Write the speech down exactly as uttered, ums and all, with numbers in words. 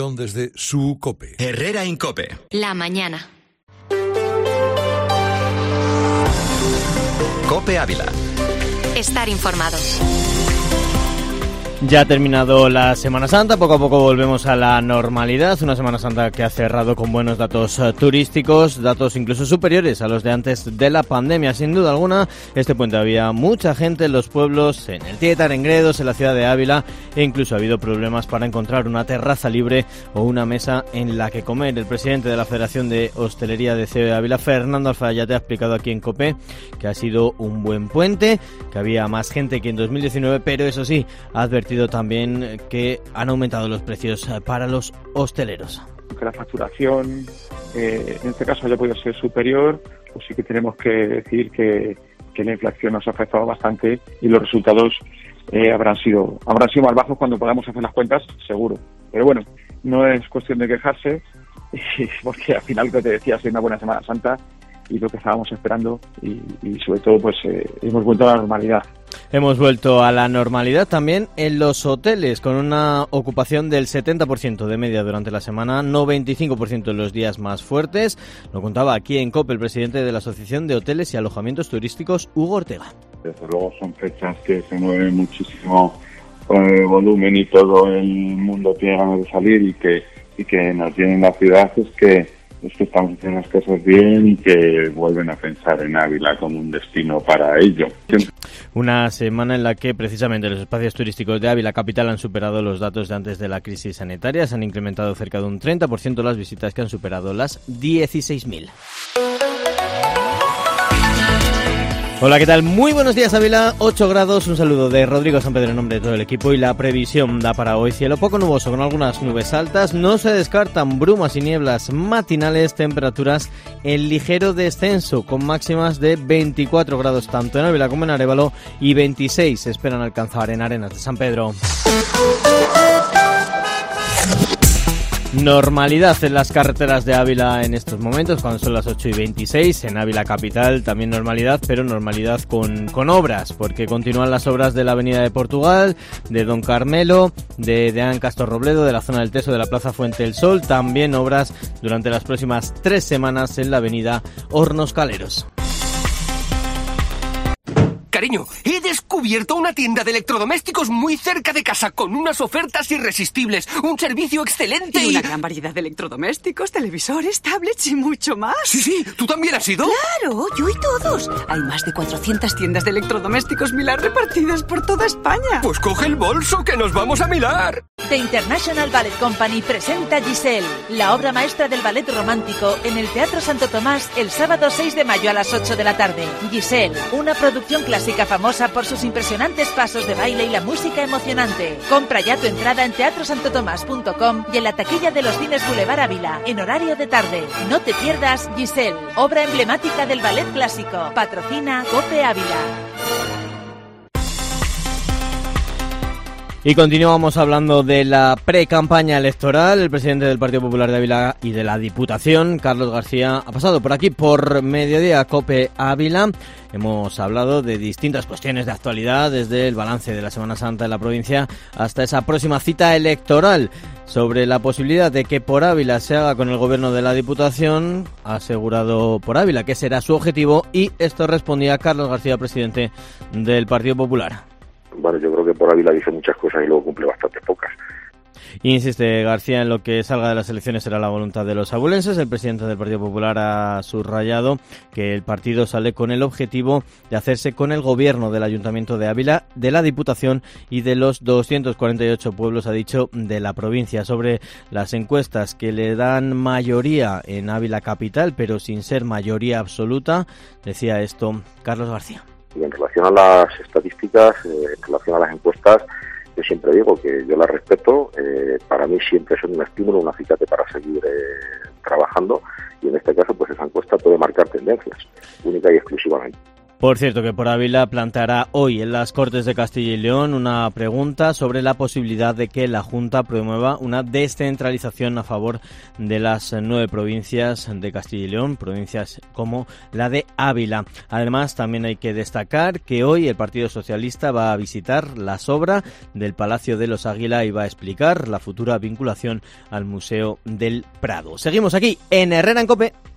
Desde su COPE. Herrera en COPE. La mañana. COPE Ávila. Estar informado. Ya ha terminado la Semana Santa, poco a poco volvemos a la normalidad, una Semana Santa que ha cerrado con buenos datos uh, turísticos, datos incluso superiores a los de antes de la pandemia. Sin duda alguna, este puente había mucha gente en los pueblos, en el Tietar, en Gredos, en la ciudad de Ávila, e incluso ha habido problemas para encontrar una terraza libre o una mesa en la que comer. El presidente de la Federación de Hostelería de C E O de Ávila, Fernando Alfayate, ha explicado aquí en COPE que ha sido un buen puente, que había más gente que en dos mil diecinueve, pero eso sí, ha advertido también que han aumentado los precios para los hosteleros. Que la facturación eh, en este caso haya podido ser superior, pues sí que tenemos que decir que, que la inflación nos ha afectado bastante y los resultados eh, habrán sido habrán sido más bajos cuando podamos hacer las cuentas, seguro. Pero bueno, no es cuestión de quejarse, porque al final, como te decía, ha sido una buena Semana Santa y lo que estábamos esperando y, y sobre todo pues eh, hemos vuelto a la normalidad. Hemos vuelto a la normalidad también en los hoteles, con una ocupación del setenta por ciento de media durante la semana, noventa y cinco por ciento en los días más fuertes. Lo contaba aquí en COPE el presidente de la Asociación de Hoteles y Alojamientos Turísticos, Hugo Ortega. Desde luego son fechas que se mueve muchísimo eh, volumen y todo el mundo tiene ganas de salir y que, y que nos tiene en la ciudad es que es que estamos haciendo las cosas bien y que vuelven a pensar en Ávila como un destino para ello. Una semana en la que precisamente los espacios turísticos de Ávila capital han superado los datos de antes de la crisis sanitaria. Se han incrementado cerca de un treinta por ciento las visitas, que han superado las dieciséis mil. Hola, ¿qué tal? Muy buenos días, Ávila. ocho grados, un saludo de Rodrigo San Pedro en nombre de todo el equipo, y la previsión da para hoy cielo poco nuboso con algunas nubes altas. No se descartan brumas y nieblas matinales, temperaturas en ligero descenso con máximas de veinticuatro grados tanto en Ávila como en Arévalo y veintiséis se esperan alcanzar en Arenas de San Pedro. Normalidad en las carreteras de Ávila en estos momentos, cuando son las ocho y veintiséis. En Ávila capital también normalidad, pero normalidad con, con obras, porque continúan las obras de la Avenida de Portugal, de Don Carmelo, de Deán Castro Robledo, de la zona del Teso, de la Plaza Fuente del Sol. También obras durante las próximas tres semanas en la Avenida Hornos Caleros. Cariño, he descubierto una tienda de electrodomésticos muy cerca de casa con unas ofertas irresistibles, un servicio excelente y... y... una gran variedad de electrodomésticos, televisores, tablets y mucho más. Sí, sí, ¿tú también has ido? ¡Claro! Yo y todos. Hay más de cuatrocientas tiendas de electrodomésticos Milar repartidas por toda España. Pues coge el bolso que nos vamos a Milar. The International Ballet Company presenta Giselle, la obra maestra del ballet romántico, en el Teatro Santo Tomás el sábado seis de mayo a las ocho de la tarde. Giselle, una producción clásica famosa por sus impresionantes pasos de baile y la música emocionante. Compra ya tu entrada en teatro santo tomás punto com y en la taquilla de los cines Boulevard Ávila, en horario de tarde. No te pierdas Giselle, obra emblemática del ballet clásico. Patrocina COPE Ávila. Y continuamos hablando de la pre-campaña electoral. El presidente del Partido Popular de Ávila y de la Diputación, Carlos García, ha pasado por aquí por Mediodía COPE Ávila. Hemos hablado de distintas cuestiones de actualidad, desde el balance de la Semana Santa en la provincia hasta esa próxima cita electoral. Sobre la posibilidad de que por Ávila se haga con el gobierno de la Diputación, ha asegurado por Ávila que será su objetivo, y esto respondía Carlos García, presidente del Partido Popular. Bueno, yo creo que por Ávila dice muchas cosas y luego cumple bastante pocas. Insiste García en lo que salga de las elecciones será la voluntad de los abulenses. El presidente del Partido Popular ha subrayado que el partido sale con el objetivo de hacerse con el gobierno del Ayuntamiento de Ávila, de la Diputación y de los doscientos cuarenta y ocho pueblos, ha dicho, de la provincia. Sobre las encuestas que le dan mayoría en Ávila capital, pero sin ser mayoría absoluta, decía esto Carlos García. Y en relación a las estadísticas, eh, en relación a las encuestas, yo siempre digo que yo las respeto, eh, para mí siempre son un estímulo, un acicate para seguir eh, trabajando, y en este caso pues esa encuesta puede marcar tendencias, única y exclusivamente. Por cierto, que por Ávila planteará hoy en las Cortes de Castilla y León una pregunta sobre la posibilidad de que la Junta promueva una descentralización a favor de las nueve provincias de Castilla y León, provincias como la de Ávila. Además, también hay que destacar que hoy el Partido Socialista va a visitar la sobra del Palacio de los Águila y va a explicar la futura vinculación al Museo del Prado. Seguimos aquí en Herrera en COPE.